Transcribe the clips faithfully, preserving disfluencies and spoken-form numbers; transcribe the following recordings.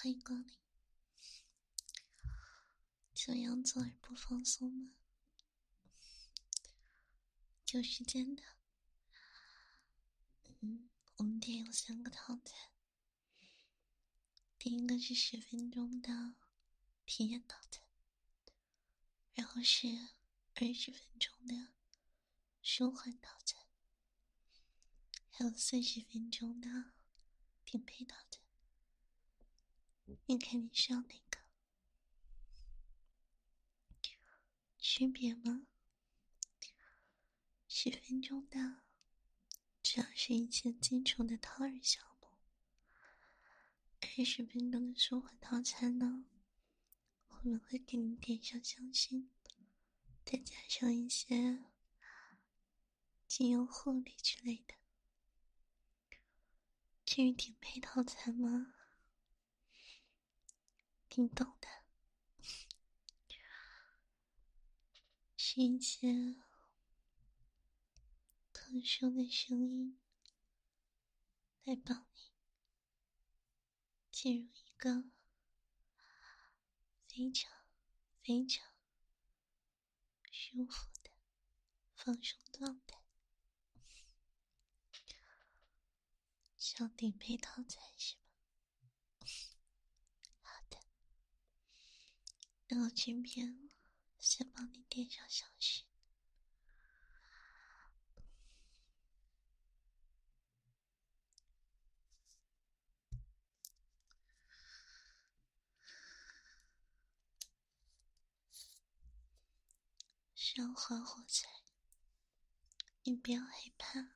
欢迎光临。怎样做而不放松吗？有时间的，嗯，我们店有三个套餐。第一个是十分钟的体验套餐，然后是二十分钟的舒缓套餐，还有四十分钟的顶配套餐。你看你需要哪个？区别吗？十分钟的主要是一些基础的掏耳项目，二十分钟的舒缓套餐呢，我们会给你点上香薰，再加上一些精油护理之类的。至于顶配套餐吗？你懂的，是一些特殊的声音来帮你进入一个非常非常舒服的放松状态。想顶配套餐是吗？好的，那我这边先帮你点上香薰。烧花火柴，你不要害怕。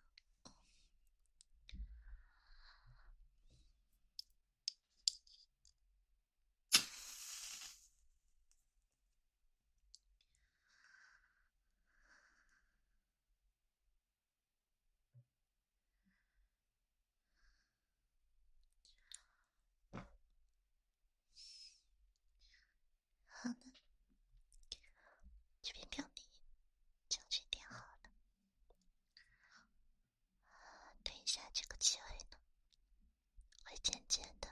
好的，这边给你香薰点好了。等一下，这个气味呢，会渐渐的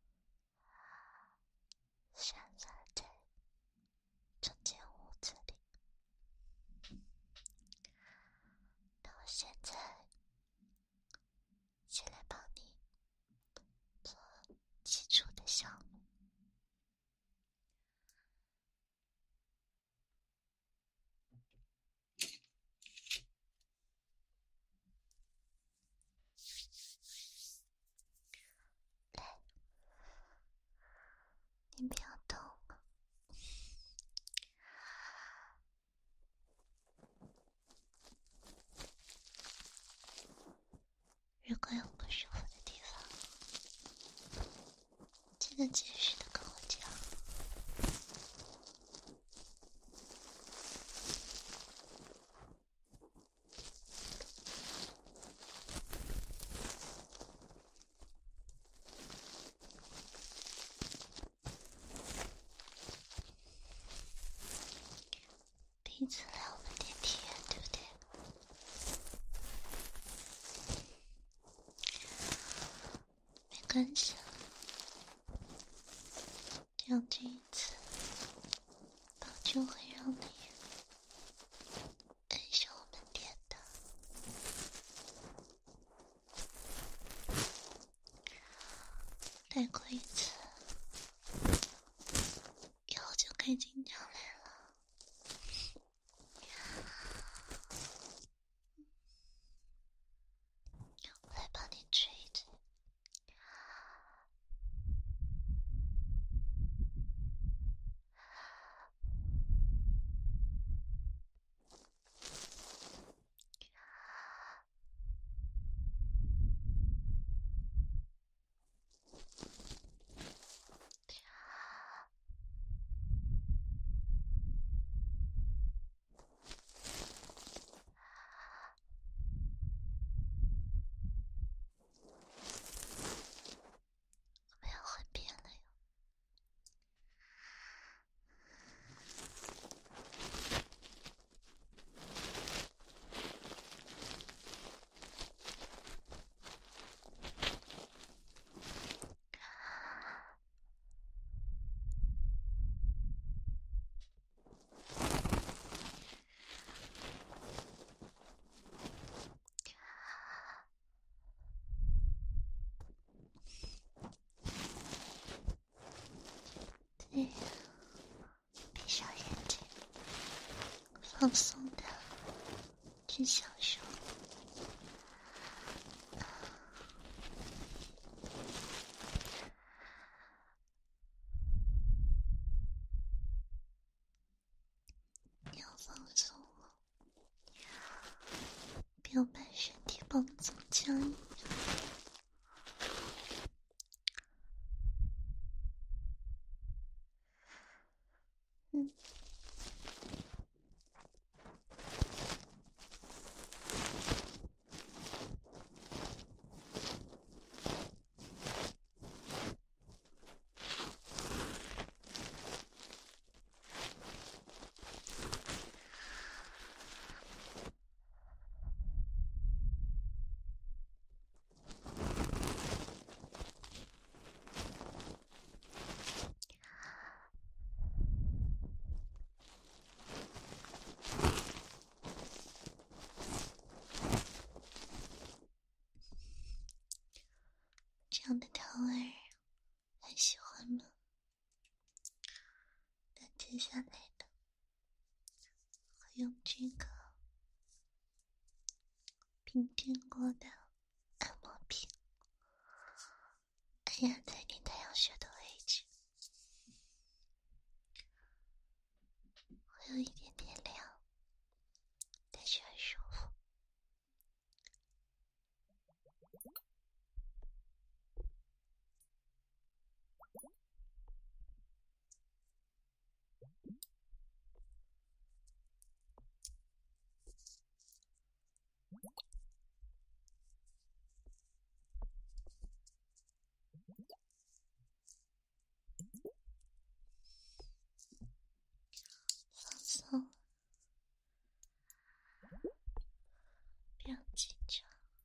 散发在整间屋子里。那我现在先来帮你做基础的项目。来，你不要动了。如果有不舒服的地方，记得及时的跟我讲。第一次来我们店体验，对不对？没关系，这样这一次保证会让你爱上我们店的。来过一次以后就可以经常来了。我来帮你吹一吹。 对，闭上眼睛，放松的去享受。要放松了，不要把身体绷得这么僵硬。嗯。这样的桃儿还喜欢吗？那接下来的会用这个平垫过的按摩瓶按压在你太阳穴的位置，会有一点点凉，但是很舒服。放松，不要紧张。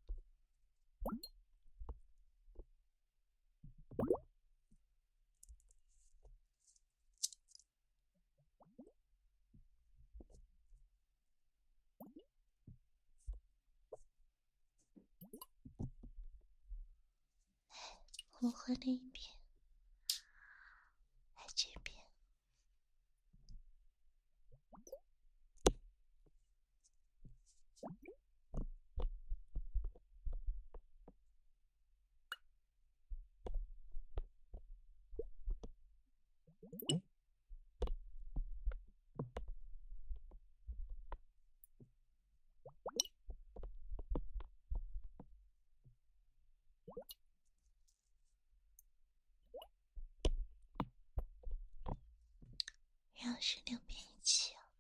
我们换另一边，来这边。然后是两边一起啊。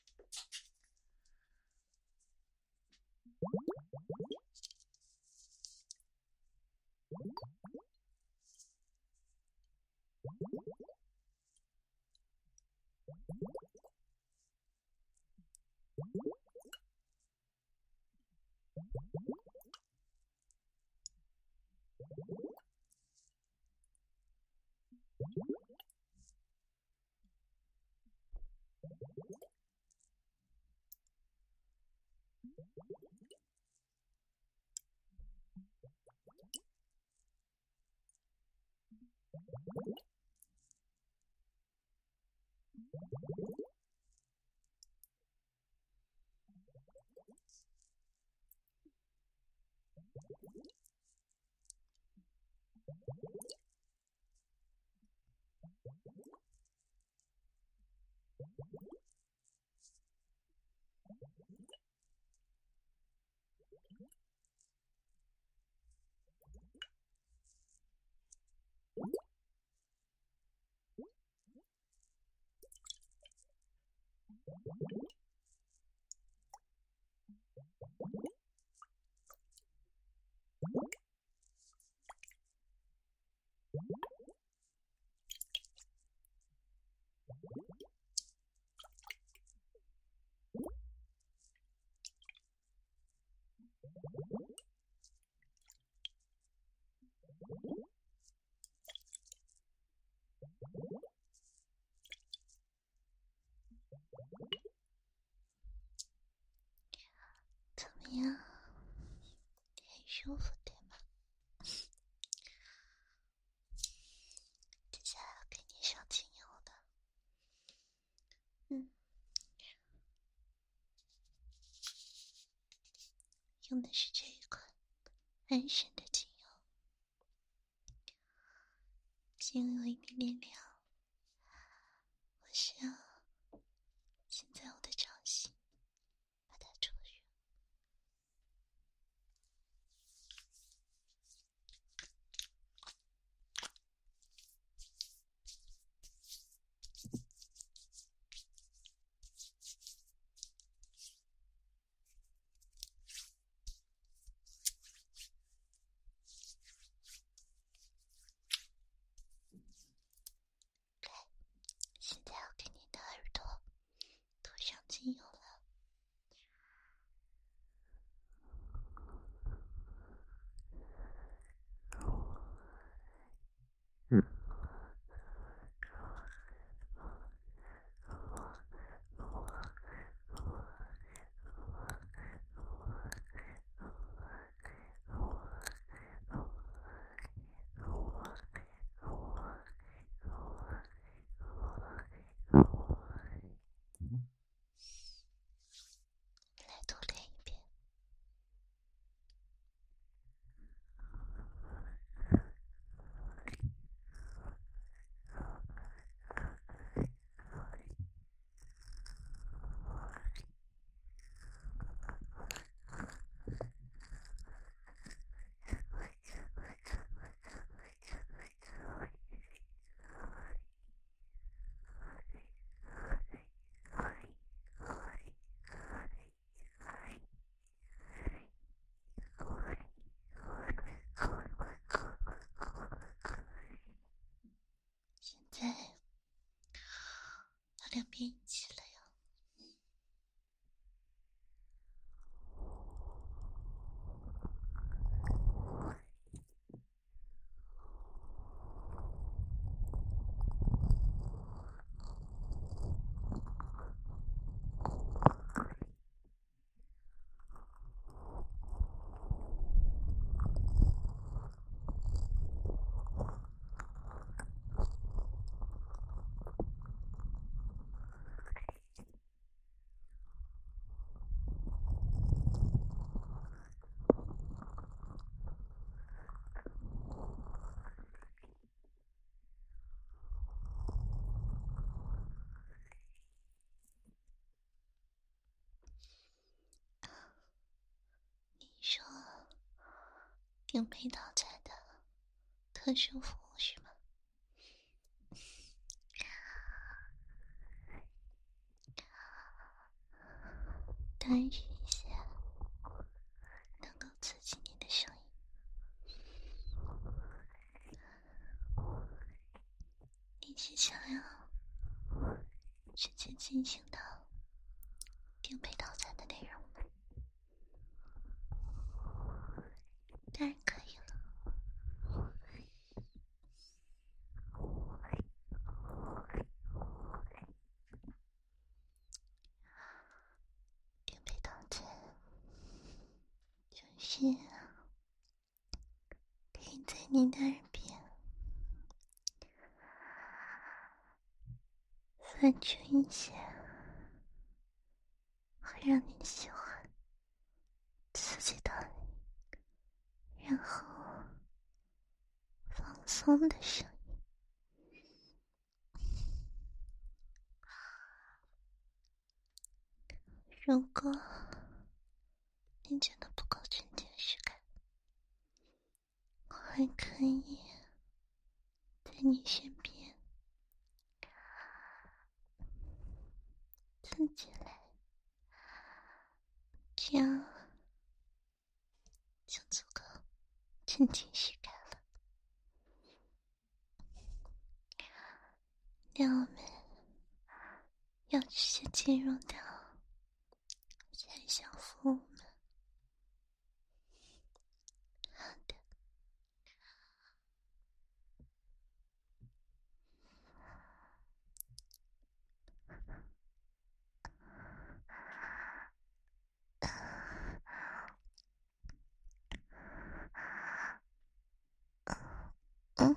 怎么样？很舒服对吗？接下来要给你上精油的， 安神的精油，精油一点点凉。我需要先在我的掌心把它搓热。现在要给你的耳朵涂上精油了。 嗯。 来多练一遍。现在要两边一起了呀。你说顶配套餐的特殊服务是吗？当然是一些能够刺激你的声音。你是想要直接进行到顶配套餐的内容吗？当然可以了。顶配套餐就是可以在你的耳边放出一些会让你喜欢、刺激到你，然后放松的声音。如果你觉得不够沉浸式感，我还可以在你身边自己来，这样就足够沉浸式感了。那我们要直接进入到下一项服务吗？好的。嗯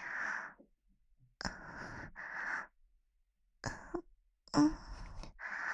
嗯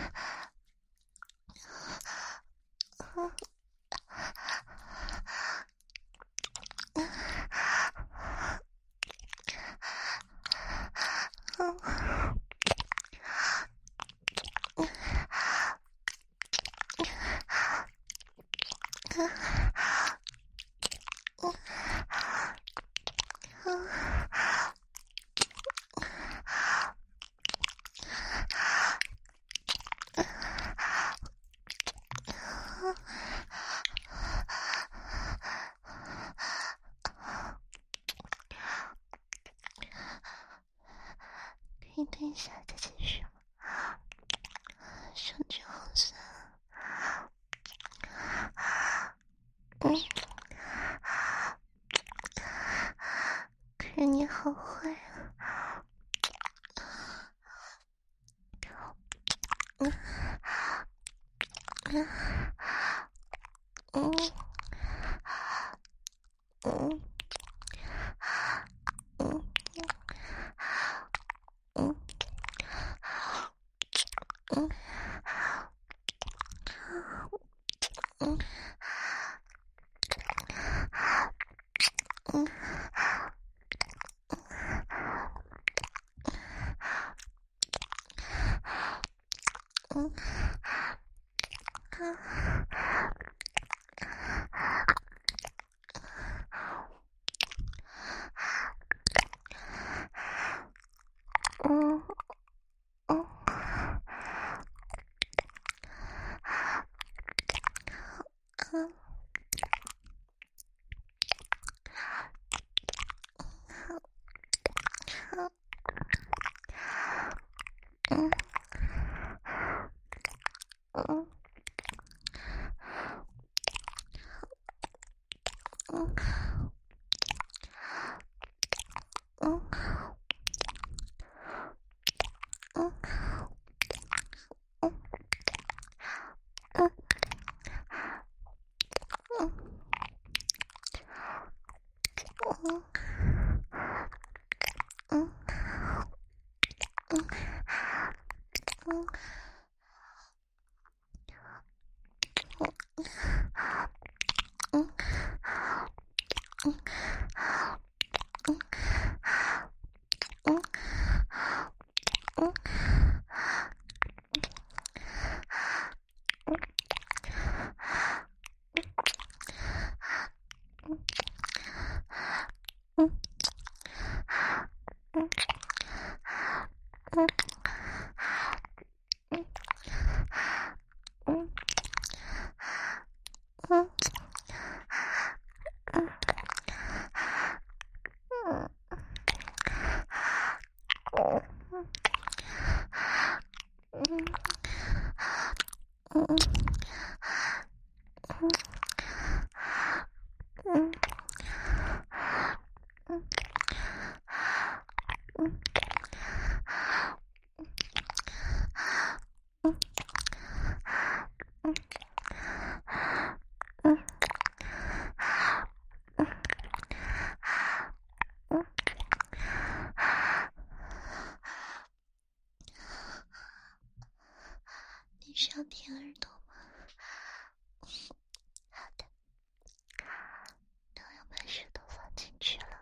可以蹲一下再继续吗？手指好酸。嗯，可是你好坏啊。嗯嗯嗯嗯嗯嗯嗯嗯嗯嗯嗯嗯嗯。嗯嗯嗯嗯嗯嗯嗯嗯嗯嗯嗯嗯嗯嗯嗯嗯嗯嗯你需要舔耳朵吗？好的，那我要把舌头放进去了。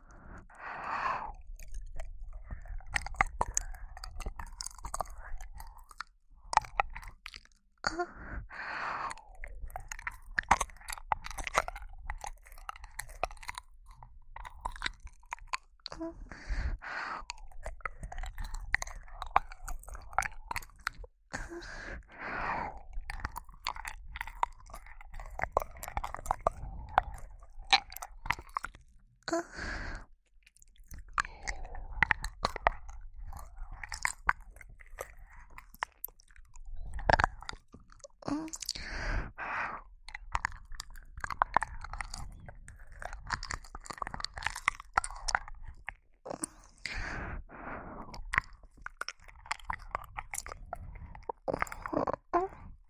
啊，嗯啊，嗯嗯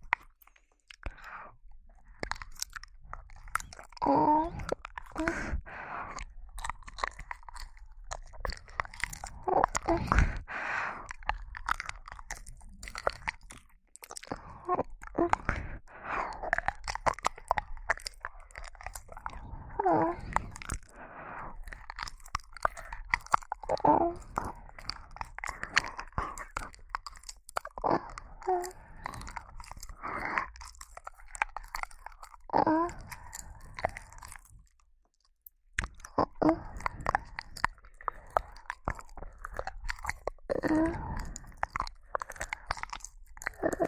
嗯嗯嗯嗯嗯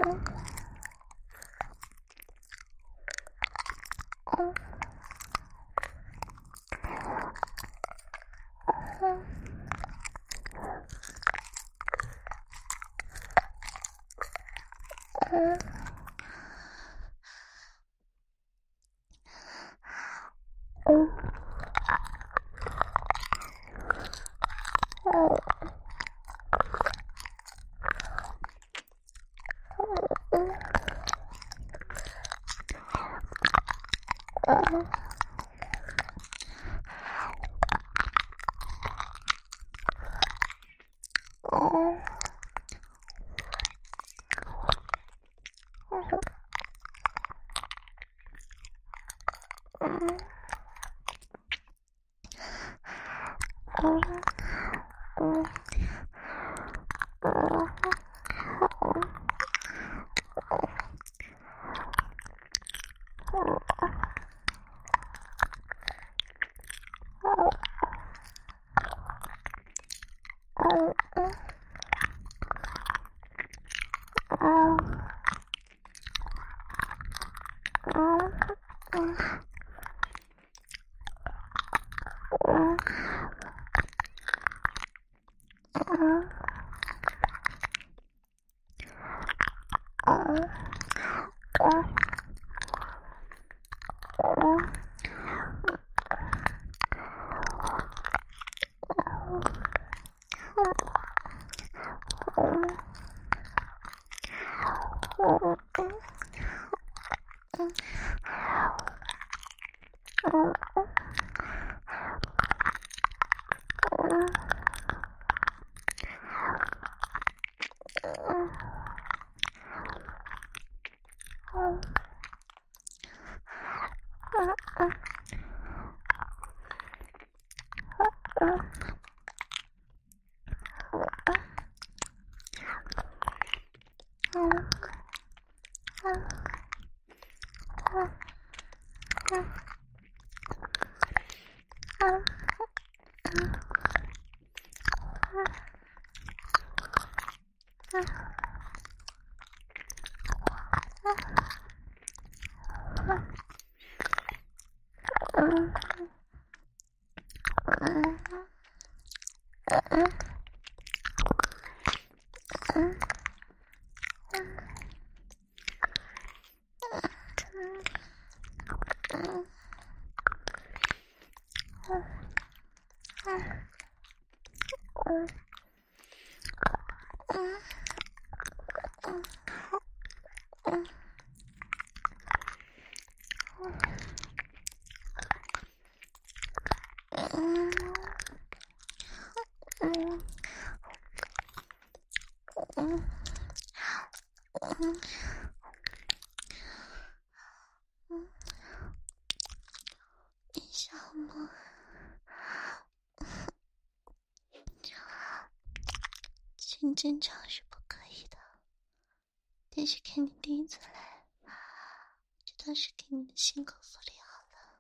性争吵是不可以的，但是看你第一次来，这倒是给你的新口福利好了，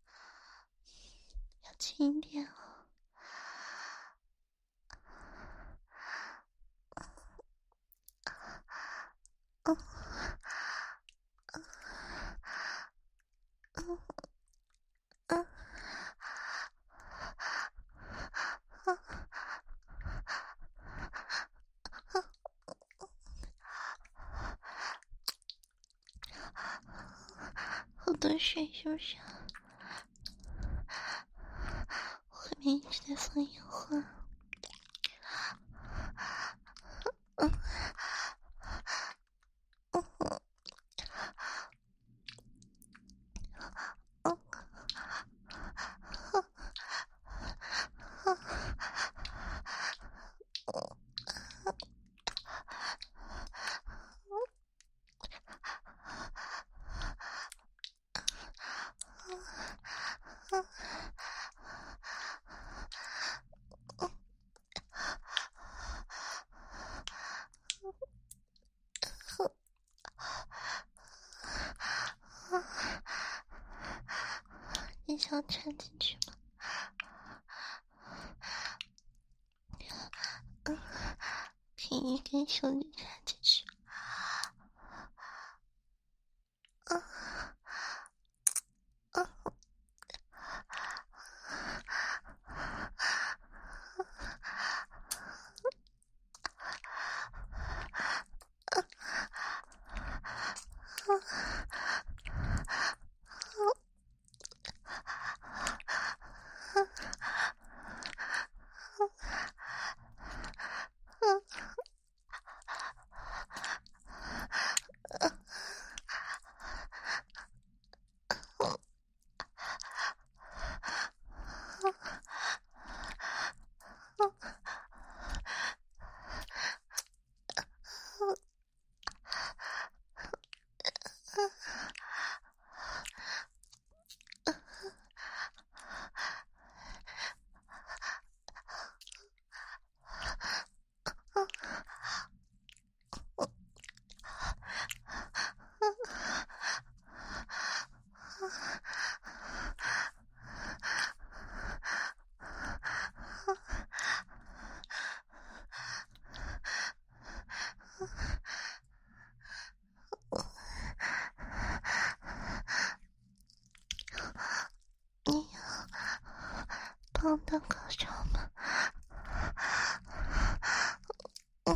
要轻一点哦。嗯嗯嗯嗯好多水是不是？后面一直在放烟花。嗯嗯嗯你想插进去吗？嗯，可以一根手指插进去。 帮我到高潮吗？嗯。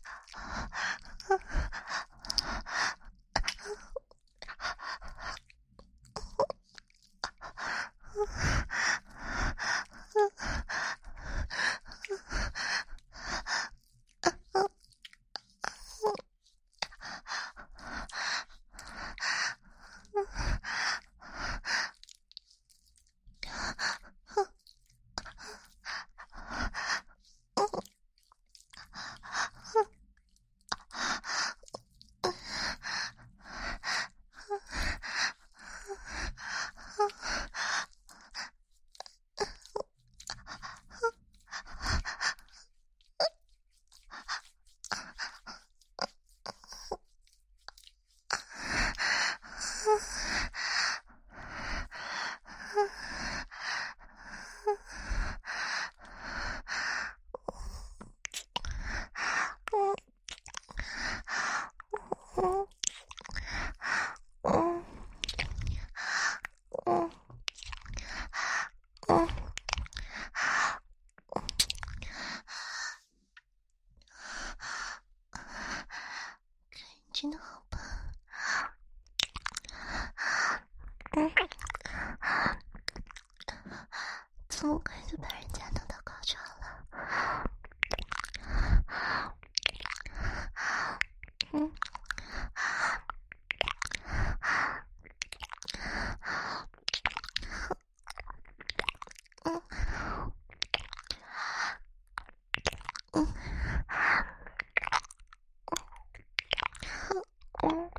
真的好棒！嗯，这么快就把人家弄到高潮了？嗯。嗯。嗯。嗯。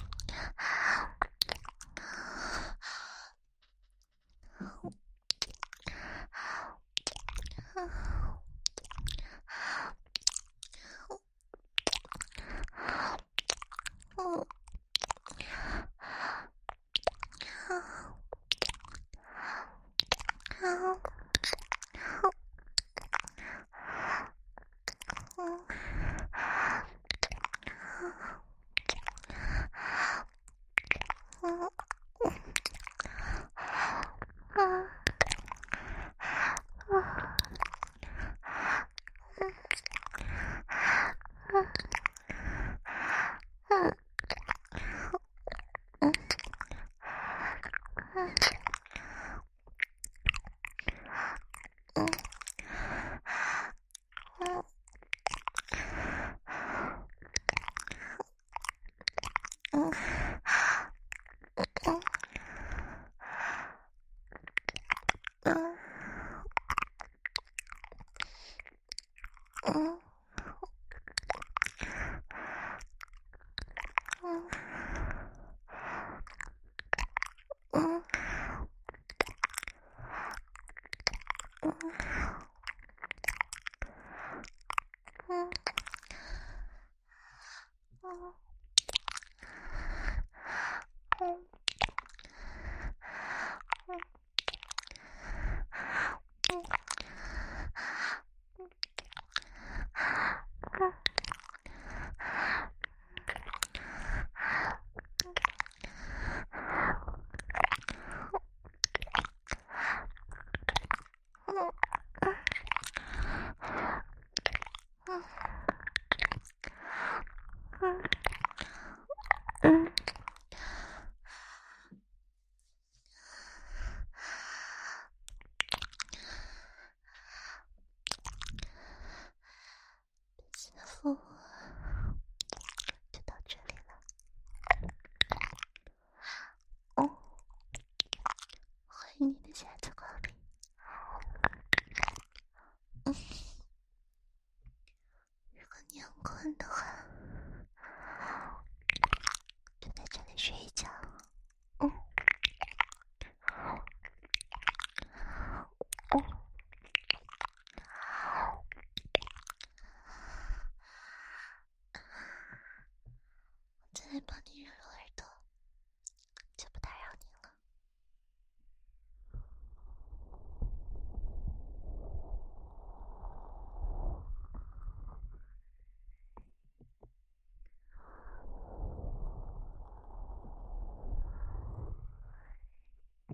服务就到这里了。哦，欢迎你的下次光临。嗯，如果你很困的话，就在这里睡一觉。嗯。哦。再来帮你